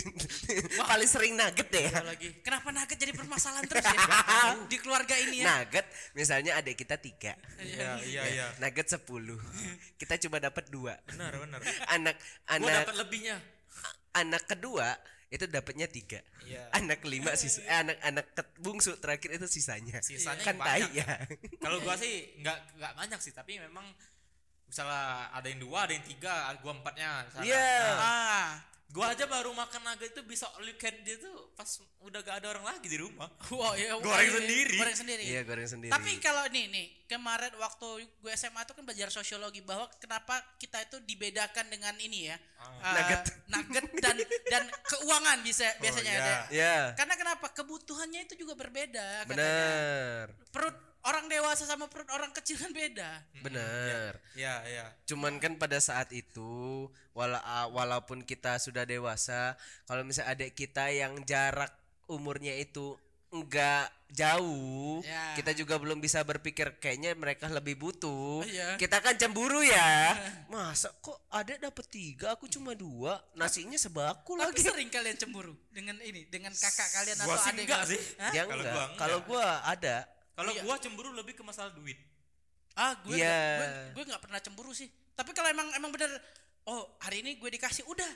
Paling sering nugget deh ya. Lagi. Kenapa nugget jadi permasalahan terus ya? Di keluarga ini ya? Nugget misalnya adik kita 3. Iya. Nugget 10. Kita cuma dapat 2. Benar. Anak Gua anak dapat lebihnya. anak kedua itu dapatnya 3. Iya. Anak kelima anak bungsu terakhir itu sisanya. Sisanya Kan yang tai banyak. ya. Kalau gua sih nggak banyak sih, tapi memang misalnya ada yang 2, ada yang 3, gua 4-nya. misalnya. Iya. Ah. Gua aja baru makan nugget itu bisa all you can dia tuh pas udah gak ada orang lagi di rumah. Wow, ya, Goreng sendiri. Goreng sendiri. Iya, goreng sendiri. Tapi kalau nih kemarin waktu gue SMA itu kan belajar sosiologi bahwa kenapa kita itu dibedakan dengan ini ya. Nugget dan keuangan biasanya iya. ada. Ya, Karena kenapa? Kebutuhannya itu juga berbeda katanya. benar. Perut orang dewasa sama perut orang kecil kan beda. Benar. Iya. Cuman kan pada saat itu walaupun kita sudah dewasa, kalau misalnya adik kita yang jarak umurnya itu enggak jauh, Ya. kita juga belum bisa berpikir kayaknya mereka lebih butuh. Iya. Kita kan cemburu ya. Masa kok adik dapat 3, aku cuma 2, nasinya sebakul Tapi lagi. sering kalian cemburu dengan kakak kalian Gua atau sih adik enggak kalian? sih. Hah? Ya Kalau enggak. gua enggak. Kalau gua ada. Kalau Iya. gua cemburu lebih ke masalah duit. Gue Iya. gue nggak pernah cemburu sih. Tapi kalau emang bener, oh hari ini gue dikasih, udah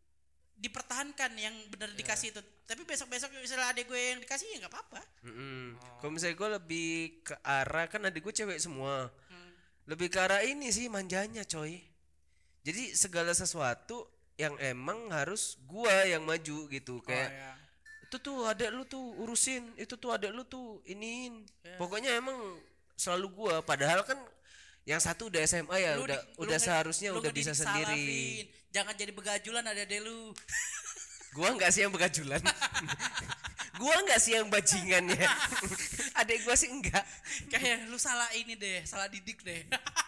dipertahankan yang bener dikasih itu. Tapi besok misalnya adik gue yang dikasih ya nggak apa-apa. Kalau misalnya gue lebih ke arah, kan adik gue cewek semua, lebih ke arah ini sih manjanya coy. Jadi segala sesuatu yang emang harus gua yang maju gitu, kayak ya. itu tuh adek lu tuh urusin, itu tuh adek lu tuh iniin. Pokoknya emang selalu gua, padahal kan yang satu udah SMA ya, Lu udah di- lu udah nge- seharusnya lu udah bisa ngedidik sendiri. salafin. Jangan jadi begajulan ada lu. Gua nggak sih yang begajulan. Gua nggak sih yang bajingan ya. Adek gua sih enggak. Kayak lu salah ini deh, salah didik deh.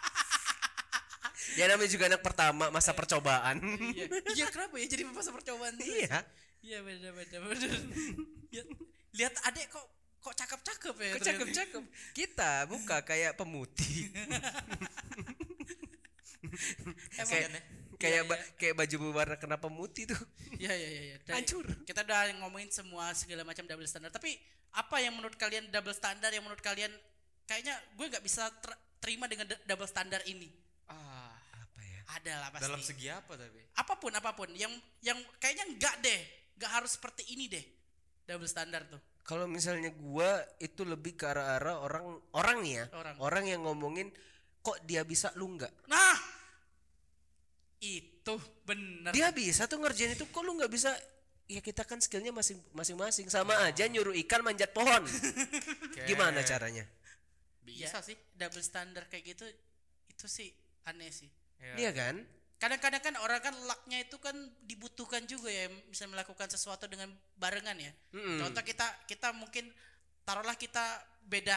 Ya namanya juga anak pertama, masa percobaan. Iya kenapa ya jadi masa percobaan terus? Iya. Iya bener. Ya, lihat adek kok cakep-cakep ya. Kok cakep-cakep. Kita buka kayak pemutih. kayak baju berwarna kena pemutih tuh. Iya. Hancur. Kita udah ngomongin semua segala macam double standard. Tapi apa yang menurut kalian double standard yang menurut kalian kayaknya gue nggak bisa terima dengan double standard ini? Apa ya? Ada lah pasti. Dalam segi apa tapi? Apapun yang kayaknya nggak harus seperti ini deh double standard tuh. Kalau misalnya gua itu lebih ke arah-arah orang nih ya. Orang yang ngomongin kok dia bisa lu enggak. Nah, itu bener. Dia bisa tuh ngerjain itu, kok lu nggak bisa. ya kita kan skillnya masing-masing sama aja nyuruh ikan manjat pohon. Gimana caranya? Bisa sih. Double standar kayak gitu itu sih aneh sih. Iya kan? Kadang-kadang kan orang kan lucknya itu kan dibutuhkan juga ya, bisa melakukan sesuatu dengan barengan ya. Contoh kita mungkin taruhlah kita beda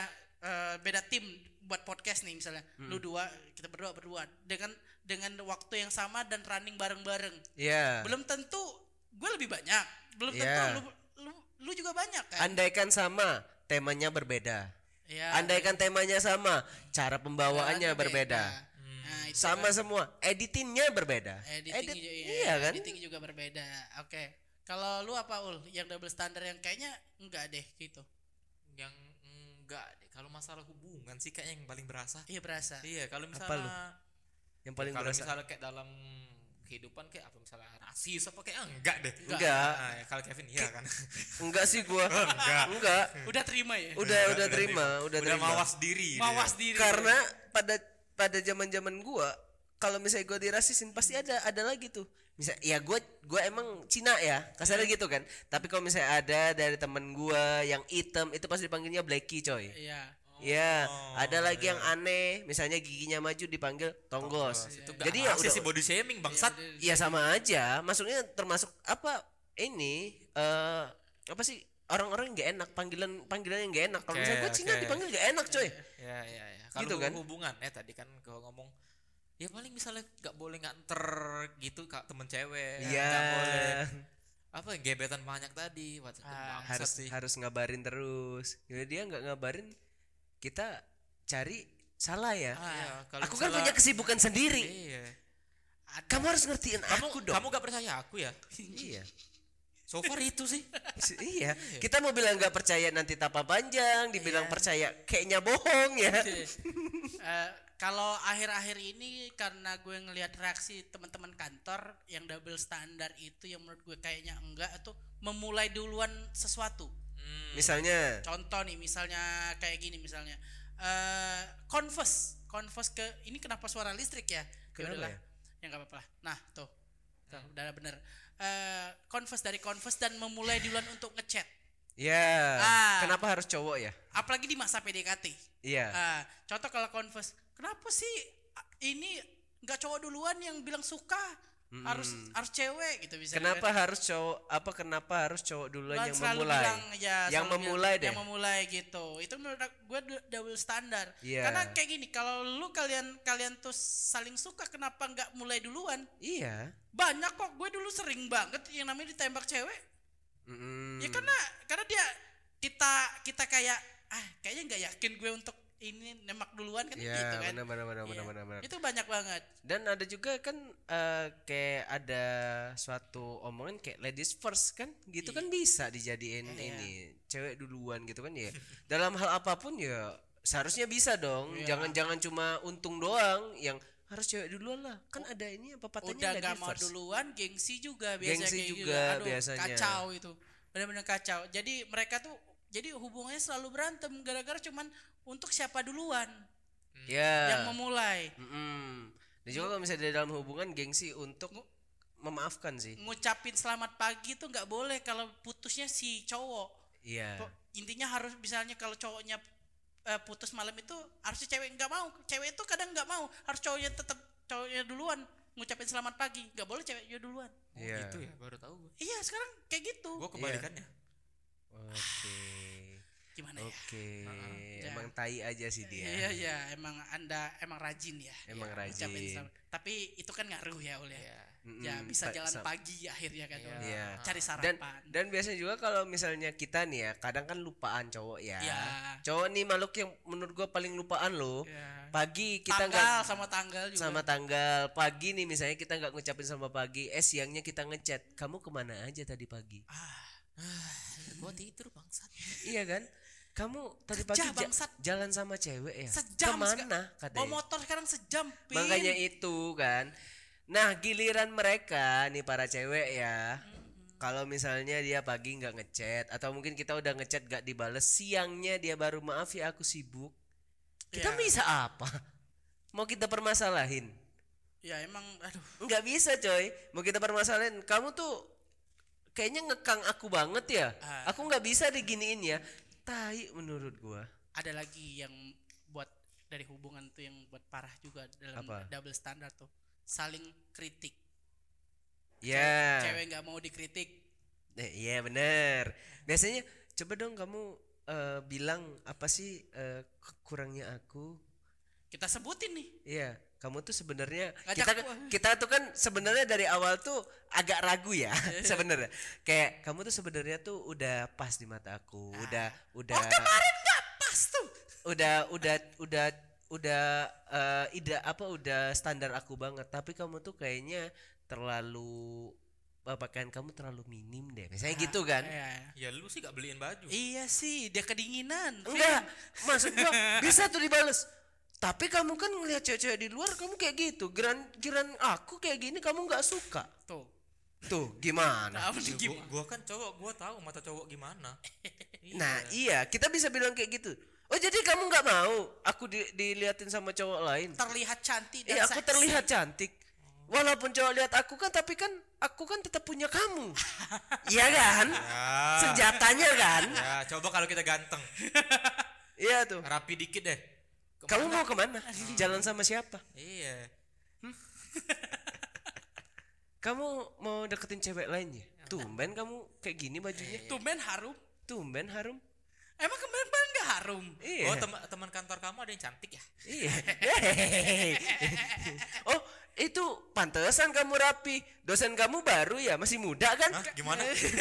tim buat podcast nih misalnya. Lu dua, kita berdua dengan waktu yang sama dan running bareng-bareng. Iya. Belum tentu gue lebih banyak, belum tentu lu juga banyak kan. Andaikan sama, temanya berbeda. Ya, Andaikan temanya sama, cara pembawaannya berbeda. Nah, itu Sama kan. semua, editingnya berbeda. Iya kan? Editing juga berbeda. Oke. Kalau lu apa Ul? Yang double standar yang kayaknya enggak deh gitu. Yang enggak deh, kalau masalah hubungan sih kayaknya yang paling berasa. Iya berasa. Iya, kalau Apa lu? misalnya Yang paling kalau berasa. misalnya kayak dalam kehidupan kayak apa misalnya rasis apa kayak enggak deh. Enggak. Nah, ya, kalau Kevin iya kan. Enggak sih gua. Enggak. Udah terima ya? Udah terima, udah terima. mawas diri. Mawas diri. Karena pada zaman-zaman gua kalau misalnya gua dirasisin pasti ada lagi tuh. Misal ya gua emang Cina ya, kasarnya gitu kan. Tapi kalau misalnya ada dari temen gua yang hitam itu pasti dipanggilnya Blacky coy. Iya. Ya, ada lagi yang aneh, misalnya giginya maju dipanggil tonggos. Itu Jadi ya ya udah, sih body shaming bangsat. ya sama aja. Maksudnya termasuk apa ini apa sih orang-orang yang gak enak panggilan yang gak enak. Kalau misalnya gue Cina dipanggil gak enak coy. Ya. Kalau Gitu kan? hubungan tadi kan kalau ngomong ya paling misalnya nggak boleh nganter gitu kak temen cewek. Iya. Nggak boleh apa gebetan banyak tadi. Harus sih. harus ngabarin terus. Jadi dia nggak ngabarin kita cari salah ya. Iya, kalau Aku kan misalnya- punya kesibukan sendiri. Iya. Kamu harus ngertiin aku dong. Kamu gak percaya aku ya? Iya. So far itu sih. Iya, kita mau bilang nggak percaya nanti tapa panjang, dibilang percaya kayaknya bohong ya. Kalau akhir-akhir ini karena gue ngelihat reaksi teman-teman kantor yang double standar itu yang menurut gue kayaknya enggak tuh memulai duluan sesuatu. Misalnya, Contoh nih misalnya kayak gini misalnya Converse ke ini kenapa suara listrik ya? Kenapa Yaudahlah, ya? ya nggak apa-apa. Nah tuh udah bener. Converse dan memulai duluan untuk ngechat. ya, kenapa harus cowok ya? Apalagi di masa PDKT. Iya. Contoh kalau Converse, kenapa sih ini nggak cowok duluan yang bilang suka, harus cewek gitu bisa. Kenapa harus cowok? Kenapa harus cowok duluan yang selalu memulai? bilang, ya, yang selalu memulai bilang, deh. yang memulai gitu. Itu menurut gue double standar. Iya. Karena kayak gini, kalau kalian tuh saling suka, kenapa nggak mulai duluan? Iya. Banyak kok, gue dulu sering banget yang namanya ditembak cewek. Ya karena kita kayak kayaknya nggak yakin gue untuk ini nembak duluan kan Iya, gitu kan. benar. Itu banyak banget. Dan ada juga kan kayak ada suatu omongan kayak ladies first kan, gitu kan bisa dijadiin ini cewek duluan gitu kan ya. Dalam hal apapun ya seharusnya bisa dong. Jangan cuma untung doang yang harus cewek duluan lah. Kan ada ini apa Udah patahnya gak ladies mau first. duluan, gengsi juga biasanya Gengsi kayak juga gitu. Aduh, biasanya. kacau itu. Benar-benar kacau. Jadi mereka tuh hubungannya selalu berantem gara-gara cuman untuk siapa duluan Ya. yang memulai. Dan juga kalau misalnya di dalam hubungan gengsi untuk memaafkan sih. Ngucapin selamat pagi tuh nggak boleh kalau putusnya si cowok. Iya. Intinya harus misalnya kalau cowoknya putus malam itu harusnya cewek nggak mau. Cewek itu kadang nggak mau. Harus cowoknya duluan ngucapin selamat pagi. Nggak boleh ceweknya duluan. Iya. Gitu ya, baru tahu gue. Iya sekarang kayak gitu. Gue kebalikannya. Oke. Gimana ya? Oke. Ya. Emang tai aja sih dia. Iya, emang Anda emang rajin ya. Emang ya, rajin. ngucapin selamat. Tapi itu kan ngaruh ya Ul ya. Iya. Ya bisa jalan Sa- pagi akhirnya kan. Ul. Iya. Cari Dan sarapan. dan biasanya juga kalau misalnya kita nih ya, kadang kan lupaan cowok ya. Iya. Cowok nih makhluk yang menurut gua paling lupaan loh. Iya. Pagi kita tanggal nggak sama tanggal juga. sama tanggal. Pagi nih misalnya kita nggak ngucapin sama pagi. Siangnya kita ngechat. Kamu kemana aja tadi pagi? Gue tidur bangsat. Iya kan? Kamu tadi Kerja, pagi bangsat. jalan sama cewek ya? Sejam Kemana Bawa katanya? motor sekarang sejam. Pin. Makanya itu kan. Nah giliran mereka nih para cewek ya. Kalau misalnya dia pagi nggak ngechat atau mungkin kita udah ngechat gak dibales, siangnya dia baru maaf ya aku sibuk. Kita Ya. bisa apa? Mau kita permasalahin? Ya emang aduh. Nggak bisa coy. Mau kita permasalahin, kamu tuh kayaknya ngekang aku banget ya. Ah. Aku nggak bisa diginiin ya. Tai menurut gua. Ada lagi yang buat dari hubungan tuh yang buat parah juga dalam Apa? double standar tuh, saling kritik. Ya. Cewek nggak mau dikritik. Iya bener. Biasanya coba dong kamu bilang apa sih kurangnya aku. Kita sebutin nih. Iya, kamu tuh sebenarnya Ngajak kita tuh kan sebenarnya dari awal tuh agak ragu ya sebenarnya. Kayak kamu tuh sebenarnya tuh udah pas di mata aku, udah Kemarin nggak pas tuh. udah standar aku banget, tapi kamu tuh kayaknya terlalu pakaian kamu terlalu minim deh. Misalnya gitu kan. Iya. Ya lu sih gak beliin baju. Iya sih, dia kedinginan. Enggak, maksud gua bisa tuh dibales. Tapi kamu kan ngelihat cewek-cewek di luar kamu kayak gitu. Giran aku kayak gini kamu nggak suka. Tuh, gimana? Apa nih, gimana? Gua kan cowok, gua tahu mata cowok gimana. Nah, iya, kita bisa bilang kayak gitu. Oh, jadi kamu nggak mau aku diliatin sama cowok lain? Terlihat cantik dan Aku seksi. terlihat cantik. Walaupun cowok lihat aku kan, tapi kan aku kan tetap punya kamu. Iya kan? Ya. Senjatanya kan? Ya, coba kalau kita ganteng. Iya tuh. Rapi dikit deh. Kamu mau kemana? Jalan sama siapa? Iya. Kamu mau deketin cewek lain ya? Tumben kamu kayak gini bajunya. Tumben harum. Tumben harum. Emang kemarin nggak harum? Iya. Oh, teman kantor kamu ada yang cantik ya? Iya. Oh, itu pantesan kamu rapi. Dosen kamu baru ya, masih muda kan? Hah, gimana?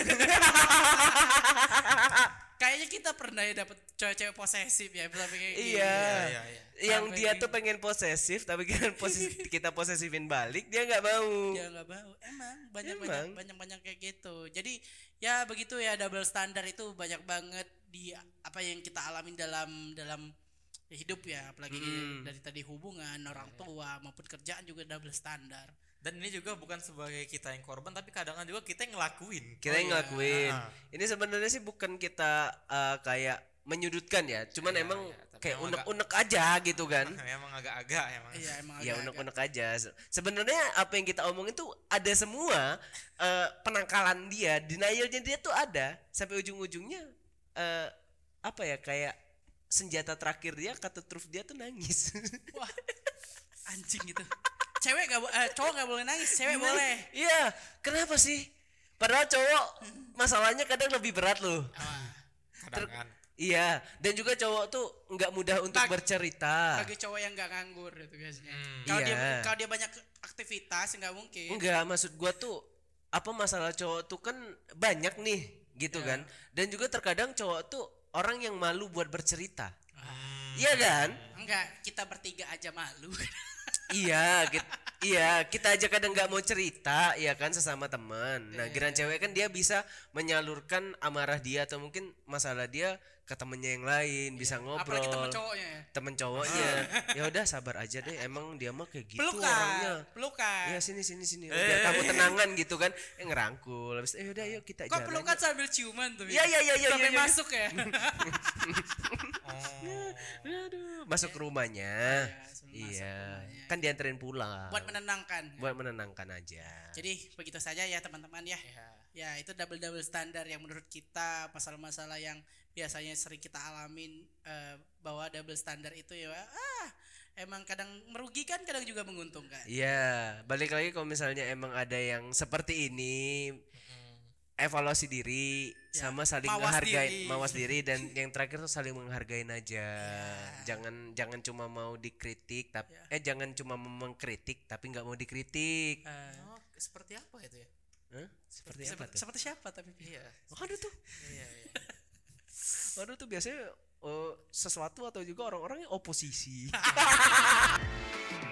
Kayaknya kita pernah ya dapet cewek-cewek posesif ya, sampai kayak gini. Iya. Iya. Yang Sampai dia gini. tuh pengen posesif, tapi kan kita posesifin balik, dia nggak mau. Dia nggak mau. Emang Emang. banyak kayak gitu. Jadi ya begitu ya, double standar itu banyak banget di apa yang kita alamin dalam hidup ya, apalagi dari tadi hubungan orang tua maupun kerjaan juga double standar. Dan ini juga bukan sebagai kita yang korban, tapi kadang-kadang juga kita yang ngelakuin. Kita yang ngelakuin. Ah. Ini sebenarnya sih bukan kita kayak menyudutkan ya, cuman emang tapi kayak emang unek-unek aja gitu kan. Emang agak-agak emang. Iya emang Ya agak-agak. unek-unek aja. Sebenarnya apa yang kita omongin tuh ada semua, penangkalan dia, denialnya dia tuh ada sampai ujung-ujungnya apa ya, kayak senjata terakhir dia, kata truth dia tuh nangis. Wah, anjing gitu. Cowok nggak boleh nangis, cewek boleh. Iya, kenapa sih? Padahal cowok masalahnya kadang lebih berat loh. Kadang kan. Iya, dan juga cowok tuh nggak mudah untuk bercerita. Bagi cowok yang nggak nganggur gitu biasanya. Iya. Kalau dia banyak aktivitas nggak mungkin. Enggak, maksud gua tuh apa masalah cowok tuh kan banyak nih gitu kan. Dan juga terkadang cowok tuh orang yang malu buat bercerita. Iya kan? Enggak, kita bertiga aja malu. Iya, kita aja kadang nggak mau cerita, ya kan, sesama teman. Nah, geran cewek kan dia bisa menyalurkan amarah dia atau mungkin masalah dia ke temennya yang lain, bisa ngobrol. Apalagi temen cowoknya ya. Temen cowoknya. Ya udah sabar aja deh, emang dia mah kayak gitu orangnya. Pelukan. Ya sini. Oh, biar kamu tenangan gitu kan. Ngerangkul. Habis udah yuk kita Kok jalan. pelukan sambil ciuman tuh? Iya. Sampai iya. masuk ya. Aduh, masuk ke rumahnya. sebelum masuk Iya. rumahnya. Kan dianterin pulang. Buat menenangkan. Buat menenangkan aja. Jadi begitu saja ya teman-teman ya. Ya itu double standar yang menurut kita masalah-masalah yang biasanya sering kita alamin, bahwa double standar itu ya emang kadang merugikan, kadang juga menguntungkan. Iya, balik lagi kalau misalnya emang ada yang seperti ini, evaluasi diri Ya, sama saling mawas menghargai, diri. mawas diri, dan yang terakhir tuh saling menghargain aja. Jangan cuma mau dikritik, tapi jangan cuma mengkritik tapi nggak mau dikritik. Oh, seperti apa itu ya? Hah? Seperti apa tuh? Seperti siapa tapi? Iya. Aduh tuh, Iya. aduh tuh biasanya sesuatu atau juga orang-orang yang oposisi.